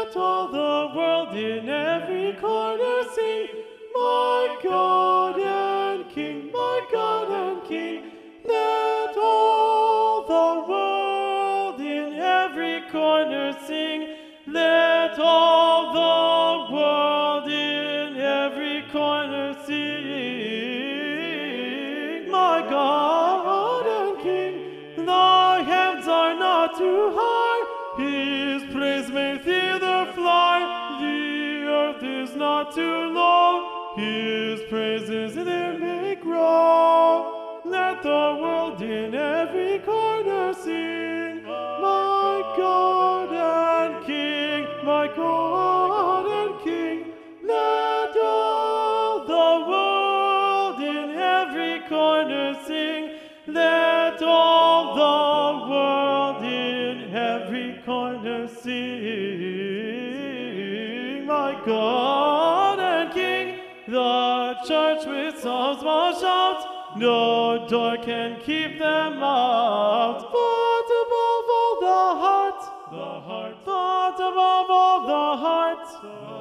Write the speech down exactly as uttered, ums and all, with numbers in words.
Let all the world in every corner sing, my God and King, my God and King. Let all the world in every corner sing, let all the world in every corner sing, my God and King. Thy hands are not too high, His praise may thither fly. The earth is not too low, His praises there may grow. Let the world in every corner sing, my God and King, my God and King. Let all the world in every corner sing, let all the world in every corner sing, my God and King. The church with psalms must shout, no door can keep them out. But above all the heart, the heart, but above all the heart,